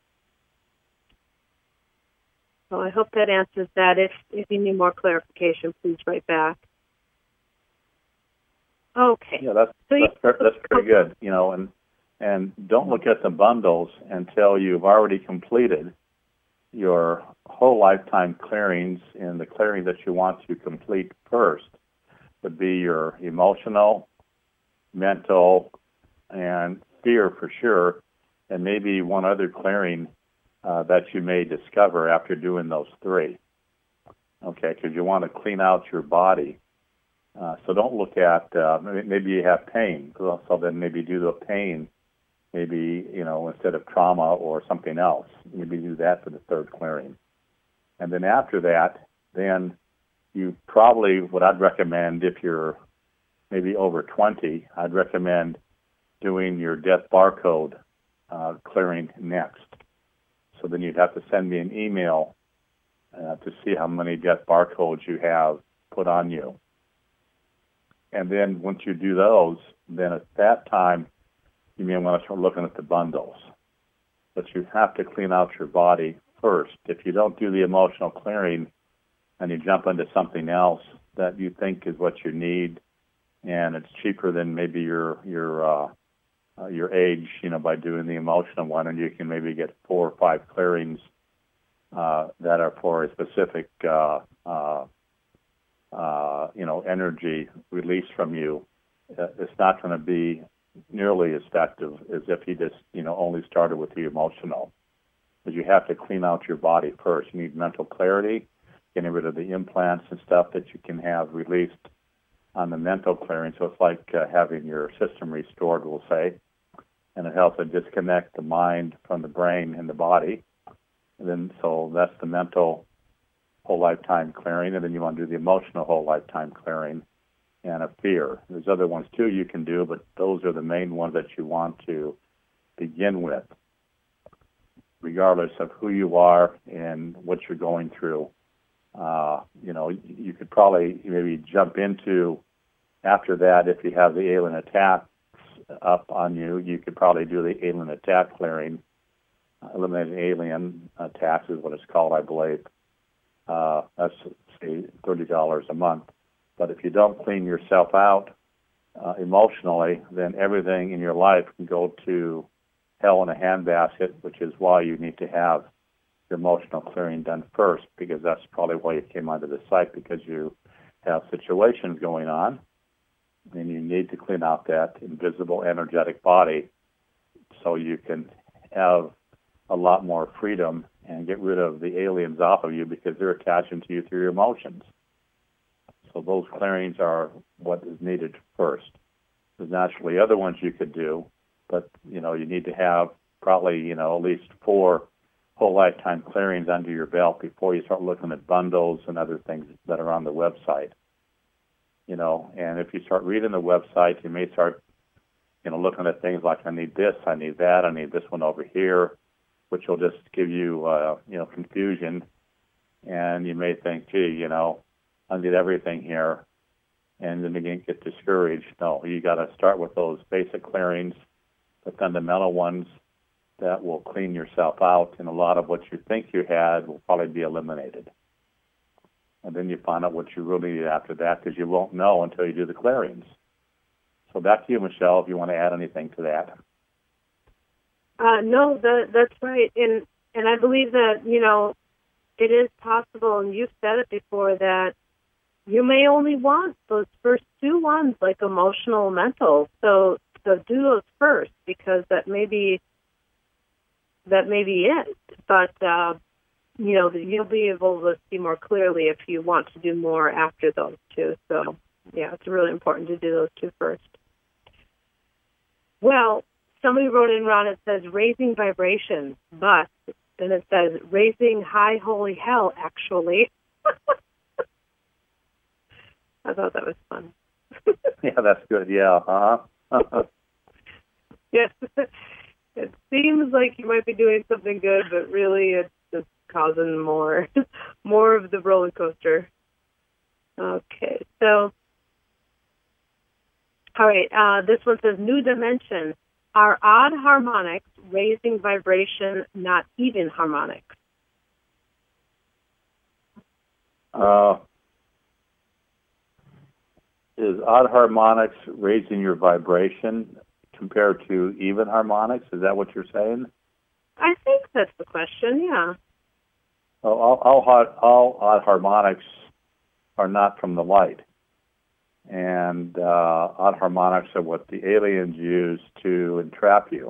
So I hope that answers that. If if you need more clarification, please write back. Okay. Yeah, that's so that's, you, that's pretty good. You know, and and don't look at the bundles until you've already completed your whole lifetime clearings. And the clearing that you want to complete first would be your emotional, mental, and fear for sure, and maybe one other clearing uh, that you may discover after doing those three. Okay, because you want to clean out your body. Uh, so don't look at, uh, maybe you have pain, so then maybe do the pain, maybe, you know, instead of trauma or something else. Maybe do that for the third clearing. And then after that, then you probably, what I'd recommend if you're maybe over twenty, I'd recommend doing your death barcode uh, clearing next. So then you'd have to send me an email uh, to see how many death barcodes you have put on you. And then once you do those, then at that time, you may want to start looking at the bundles. But you have to clean out your body first. If you don't do the emotional clearing and you jump into something else that you think is what you need, and it's cheaper than maybe your your uh, uh, your age, you know, by doing the emotional one, and you can maybe get four or five clearings uh, that are for a specific, uh, uh, uh, you know, energy release from you. Uh, it's not going to be nearly as effective as if you just, you know, only started with the emotional. Because you have to clean out your body first. You need mental clarity, getting rid of the implants and stuff that you can have released on the mental clearing. So it's like uh, having your system restored, we'll say, and it helps to disconnect the mind from the brain and the body. And then, so that's the mental whole lifetime clearing, and then you want to do the emotional whole lifetime clearing and a fear. There's other ones too you can do, but those are the main ones that you want to begin with, regardless of who you are and what you're going through. Uh, you know, you could probably maybe jump into, after that, if you have the alien attacks up on you, you could probably do the alien attack clearing. Uh, eliminating alien attacks is what it's called, I believe. Uh, that's, say, thirty dollars a month. But if you don't clean yourself out uh, emotionally, then everything in your life can go to hell in a handbasket, which is why you need to have your emotional clearing done first, because that's probably why you came onto the site, because you have situations going on, and you need to clean out that invisible energetic body so you can have a lot more freedom and get rid of the aliens off of you, because they're attaching to you through your emotions. So those clearings are what is needed first. There's naturally other ones you could do, but, you know, you need to have probably, you know, at least four whole lifetime clearings under your belt before you start looking at bundles and other things that are on the website. You know, and if you start reading the website, you may start, you know, looking at things like, I need this, I need that, I need this one over here, which will just give you, uh, you know, confusion. And you may think, gee, you know, I need everything here, and then you get discouraged. No, you got to start with those basic clearings, the fundamental ones that will clean yourself out, and a lot of what you think you had will probably be eliminated. And then you find out what you really need after that, because you won't know until you do the clearings. So back to you, Michelle, if you want to add anything to that. Uh, no, that, that's right. And, and I believe that, you know, it is possible, and you've said it before, that you may only want those first two ones, like emotional, mental. So, so do those first, because that may be that may be it. But uh, you know, you'll be able to see more clearly if you want to do more after those two. So, yeah, it's really important to do those two first. Well, somebody wrote in, Ron, it says raising vibration, but then it says raising high holy hell, actually. I thought that was fun. Yeah, that's good. Yeah. Uh-huh. Yes. It seems like you might be doing something good, but really it's just causing more, more of the roller coaster. Okay. So, all right. Uh, this one says new dimension. Are odd harmonics raising vibration, not even harmonics? Uh, is odd harmonics raising your vibration compared to even harmonics? Is that what you're saying? I think that's the question, yeah. Well, all, all, all odd harmonics are not from the light. And uh, odd harmonics are what the aliens use to entrap you.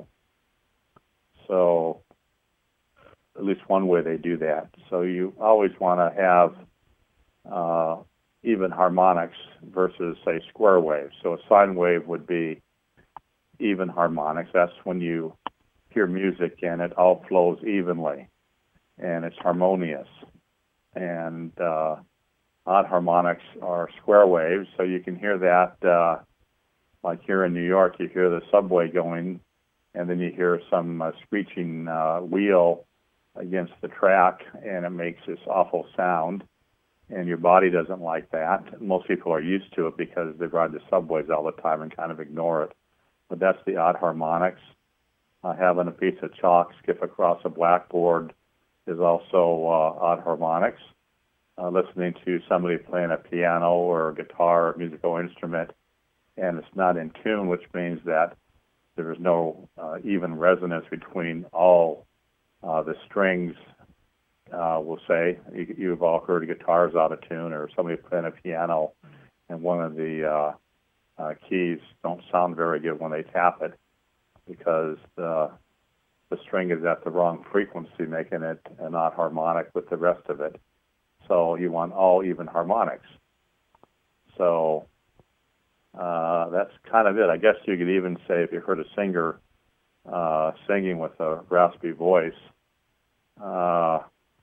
So at least one way they do that. So you always want to have uh, even harmonics versus, say, square waves. So a sine wave would be even harmonics. That's when you hear music and it all flows evenly and it's harmonious. And uh, odd harmonics are square waves, so you can hear that, uh, like here in New York, you hear the subway going, and then you hear some uh, screeching uh, wheel against the track, and it makes this awful sound. and your body doesn't like that. Most people are used to it because they ride the subways all the time and kind of ignore it. But that's the odd harmonics. Uh, having a piece of chalk skip across a blackboard is also uh, odd harmonics. Uh, listening to somebody playing a piano or a guitar or musical instrument, and it's not in tune, which means that there is no uh, even resonance between all uh, the strings. Uh, we'll say you, you've all heard guitars out of tune, or somebody playing a piano, and one of the uh, uh, keys don't sound very good when they tap it because the the string is at the wrong frequency, making it an odd harmonic with the rest of it. So you want all even harmonics. So uh, that's kind of it. I guess you could even say if you heard a singer uh, singing with a raspy voice, uh,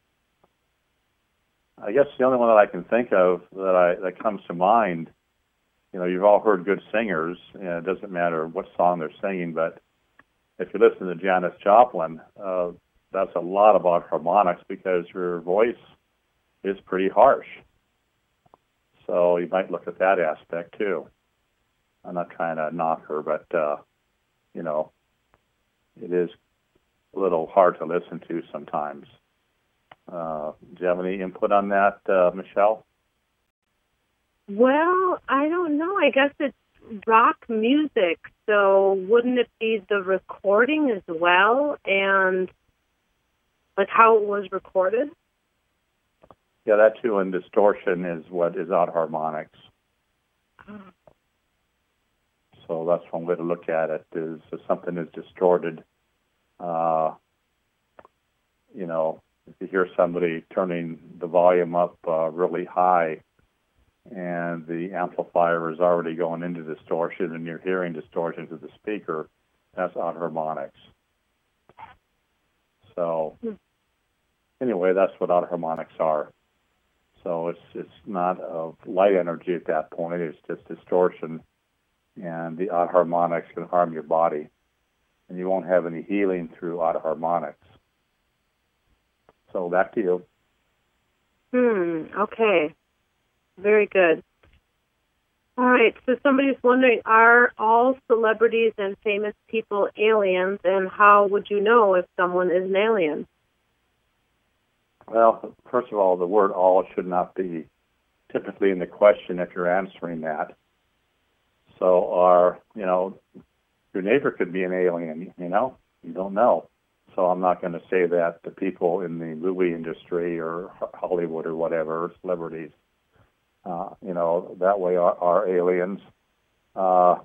I guess the only one that I can think of that I that comes to mind, you know, you've all heard good singers, and it doesn't matter what song they're singing, but if you listen to Janis Joplin, uh, that's a lot of odd harmonics because her voice is pretty harsh. So you might look at that aspect too. I'm not trying to knock her, but, uh, you know, it is a little hard to listen to sometimes. Uh, do you have any input on that, uh, Michelle? Well, I don't know. I guess it's rock music, so wouldn't it be the recording as well and like how it was recorded? Yeah, that too, and distortion is what is odd harmonics. Oh. So that's one way to look at it, is if something is distorted, uh, you know, if you hear somebody turning the volume up uh, really high and the amplifier is already going into distortion and you're hearing distortion to the speaker, that's odd harmonics. So anyway, that's what odd harmonics are. So it's it's not of light energy at that point. It's just distortion, and the odd harmonics can harm your body, and you won't have any healing through odd harmonics. So back to you. Hmm. Okay. Very good. All right. So somebody's wondering, are all celebrities and famous people aliens, and how would you know if someone is an alien? Well, first of all, the word all should not be typically in the question if you're answering that. So our, you know, your neighbor could be an alien, you know, you don't know. So I'm not going to say that the people in the movie industry or Hollywood or whatever, celebrities, uh, you know, that way are, are aliens. Uh,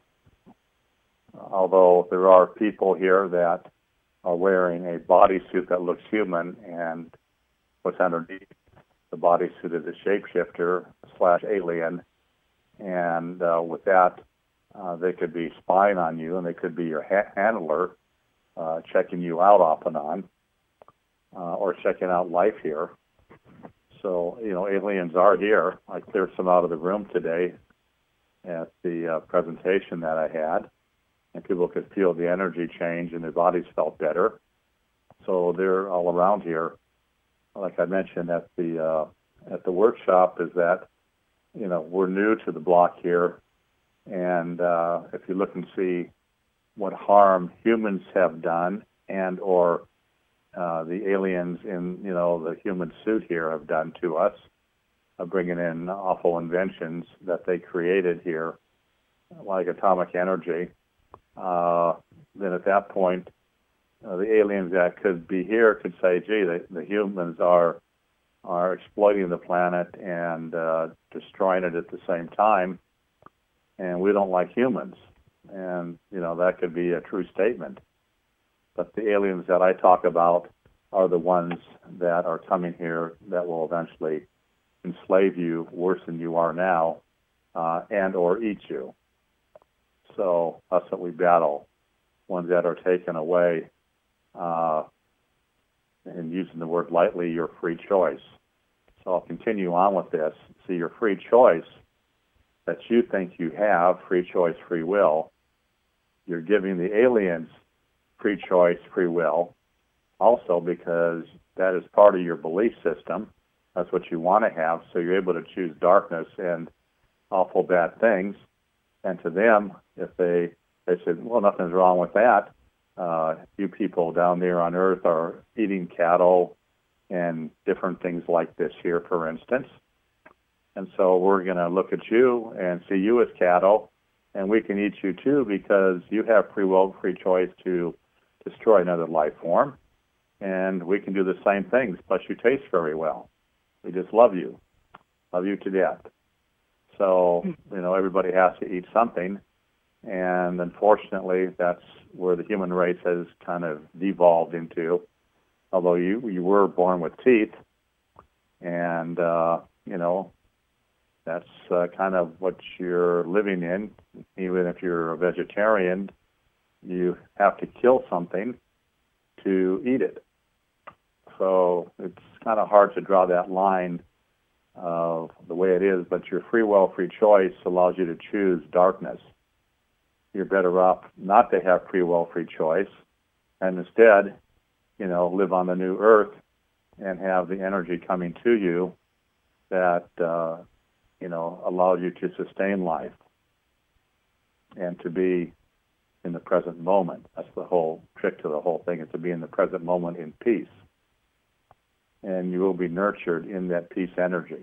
although there are people here that are wearing a bodysuit that looks human, and what's underneath the bodysuit is a shapeshifter slash alien, and uh, with that, uh, they could be spying on you, and they could be your ha- handler, uh, checking you out off and on, uh, or checking out life here. So, you know, aliens are here. I cleared some out of the room today at the uh, presentation that I had, and people could feel the energy change, and their bodies felt better. So they're all around here. Like I mentioned at the uh, at the workshop, is that, you know, we're new to the block here, and uh, if you look and see what harm humans have done, and or uh, the aliens in, you know, the human suit here have done to us, uh, bringing in awful inventions that they created here, like atomic energy, uh, then at that point, Uh, the aliens that could be here could say, gee, the, the humans are are exploiting the planet and uh, destroying it at the same time, and we don't like humans. And, you know, that could be a true statement. But the aliens that I talk about are the ones that are coming here that will eventually enslave you worse than you are now, uh, and or eat you. So that's what we battle, ones that are taken away. Uh, and using the word lightly, your free choice. So I'll continue on with this. See, your free choice that you think you have, free choice, free will, you're giving the aliens free choice, free will, also because that is part of your belief system That's what you want to have. So you're able to choose darkness and awful bad things. And to them, if they they said, well, nothing's wrong with that. Uh, you people down there on Earth are eating cattle and different things like this here, for instance. And so we're going to look at you and see you as cattle, and we can eat you too because you have free will, free choice to destroy another life form. And we can do the same things, plus you taste very well. We just love you, love you to death. So, you know, everybody has to eat something. And unfortunately, that's where the human race has kind of devolved into. Although you, you were born with teeth, and, uh, you know, that's uh, kind of what you're living in. Even if you're a vegetarian, you have to kill something to eat it. So it's kind of hard to draw that line of the way it is, but your free will, free choice allows you to choose darkness. You're better off not to have free will, free choice, and instead, you know, live on the new earth and have the energy coming to you that, uh, you know, allows you to sustain life and to be in the present moment. That's the whole trick to the whole thing, is to be in the present moment in peace. And you will be nurtured in that peace energy,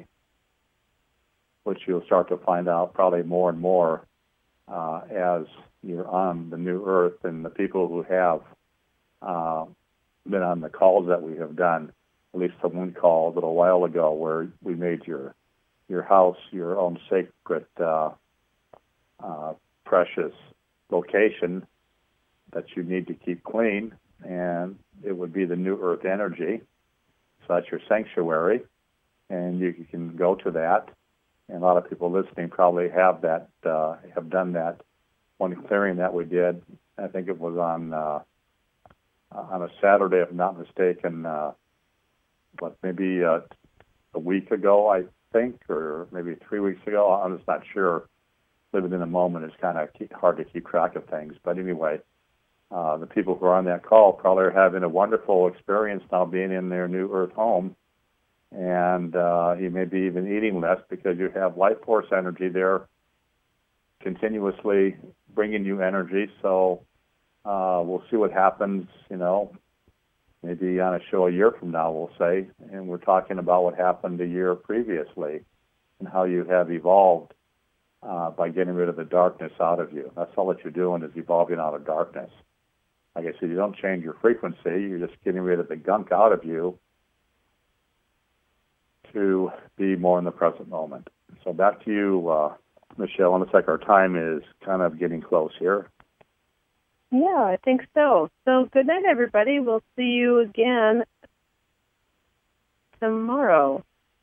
which you'll start to find out probably more and more uh, as you're on the new earth. And the people who have uh, been on the calls that we have done, at least the one call a little while ago where we made your your house your own sacred, uh, uh, precious location that you need to keep clean, and it would be the new earth energy. So that's your sanctuary, and you can go to that. And a lot of people listening probably have that, uh, have done that. One clearing that we did, I think it was on uh, on a Saturday, if I'm not mistaken, uh, but maybe uh, a week ago, I think, or maybe three weeks ago. I'm just not sure. Living in the moment is kind of hard to keep track of things. But anyway, uh, the people who are on that call probably are having a wonderful experience now being in their new earth home. And uh, you may be even eating less because you have life force energy there continuously bringing you energy. So uh, we'll see what happens, you know, maybe on a show a year from now, we'll say. And we're talking about what happened a year previously and how you have evolved uh, by getting rid of the darkness out of you. That's all that you're doing, is evolving out of darkness. Like I said, you don't change your frequency. You're just getting rid of the gunk out of you to be more in the present moment. So back to you, uh, Michelle. It looks like our time is kind of getting close here. Yeah, I think so. So good night, everybody. We'll see you again tomorrow.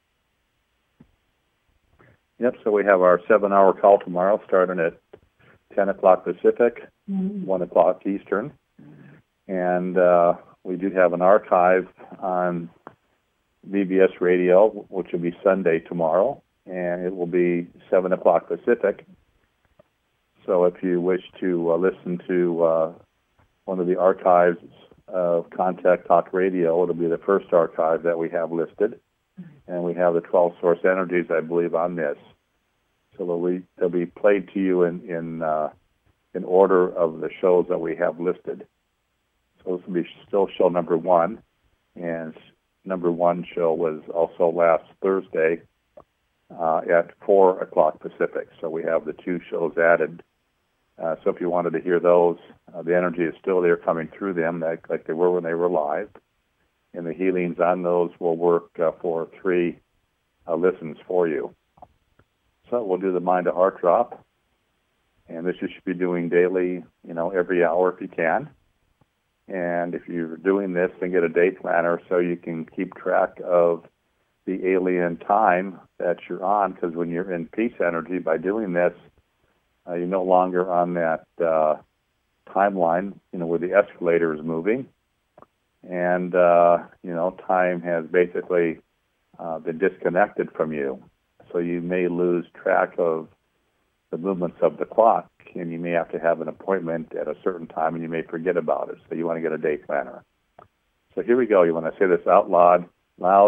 Yep, so we have our seven-hour call tomorrow starting at ten o'clock Pacific, mm-hmm. one o'clock Eastern. And uh, we do have an archive on V B S Radio, which will be Sunday tomorrow, and it will be seven o'clock Pacific. So if you wish to uh, listen to uh, one of the archives of Contact Talk Radio, it'll be the first archive that we have listed. And we have the twelve source energies, I believe, on this. So they'll be, they'll be played to you in in, uh, in order of the shows that we have listed. So this will be still show number one. And number one show was also last Thursday uh, at four o'clock Pacific. So we have the two shows added. Uh, so if you wanted to hear those, uh, the energy is still there coming through them like, like they were when they were live. And the healings on those will work uh, for three uh, listens for you. So we'll do the Mind to Heart Drop. And this you should be doing daily, you know, every hour if you can. And if you're doing this, then get a day planner so you can keep track of the alien time that you're on. Because when you're in peace energy, by doing this, uh, you're no longer on that uh, timeline, you know, where the escalator is moving. And, uh, you know, time has basically uh, been disconnected from you. So you may lose track of the movements of the clock, and you may have to have an appointment at a certain time, and you may forget about it. So you want to get a day planner. So here we go. You want to say this out loud. Loud.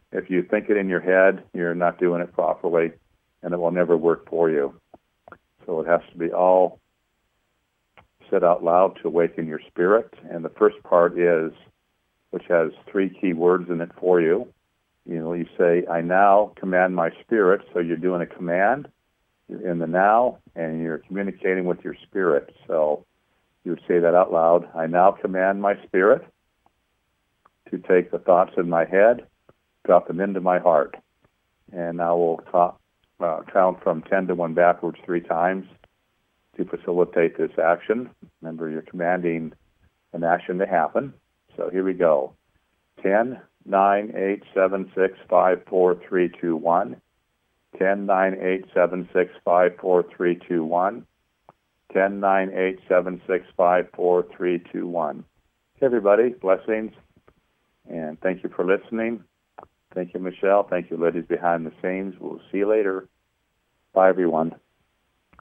if you think it in your head, you're not doing it properly, and it will never work for you. So it has to be all said out loud to awaken your spirit. And the first part is, which has three key words in it for you. You know, you say, I now command my spirit. So you're doing a command. You're in the now, and you're communicating with your spirit. So you would say that out loud. I now command my spirit to take the thoughts in my head, drop them into my heart. And now we'll talk, uh, count from ten to one backwards three times to facilitate this action. Remember, you're commanding an action to happen. So here we go. ten, nine, eight, seven, six, five, four, three, two, one. ten, nine, eight, seven, six, five, four, three, two, one. ten, nine, eight, seven, six, five, four, three, two, one. Okay, everybody, blessings, and thank you for listening. Thank you, Michelle. Thank you, ladies behind the scenes. We'll see you later. Bye, everyone.